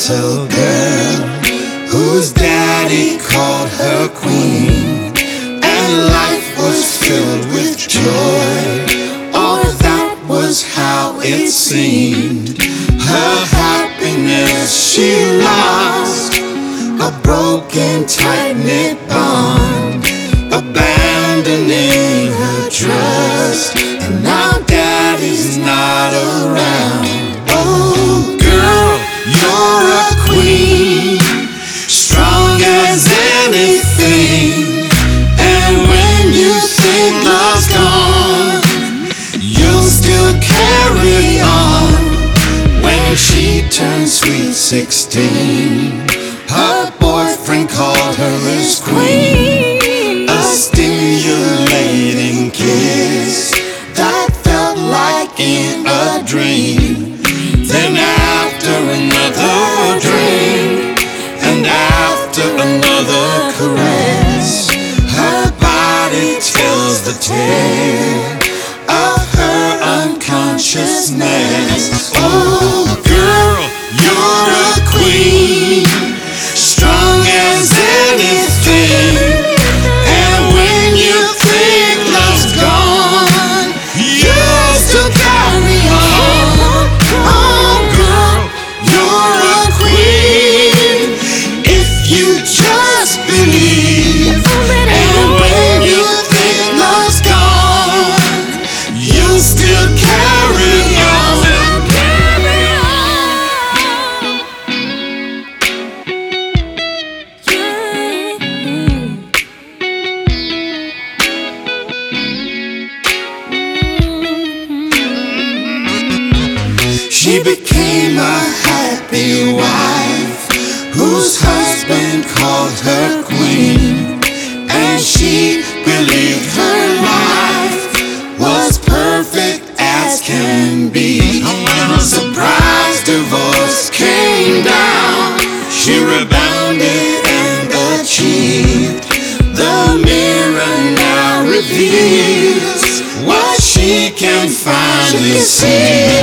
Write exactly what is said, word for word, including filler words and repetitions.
little girl whose daddy called her queen, and life was filled with joy, or that was how it seemed. Her happiness she lost, a broken tight-knit bond, abandoning her trust, and now daddy's not around. Oh girl, you're a queen, strong as anything, and when you think love's gone, you'll still carry on. When she turned sweet sixteen, her boyfriend called her his queen, a stimulating kiss that felt like in a dream. Then after another drink, and after another caress, her body tells the tale of her unconsciousness. Oh girl, you're a queen, strong as anything, and when you think love's gone, you'll still carry on. Oh girl, you're a queen, if you just believe, and when you think love's gone, you'll still carry on. She became a happy wife, whose husband called her queen, and she believed her life was perfect as can be. When a surprise divorce came down, she rebounded and achieved. The mirror now reveals what she can finally see.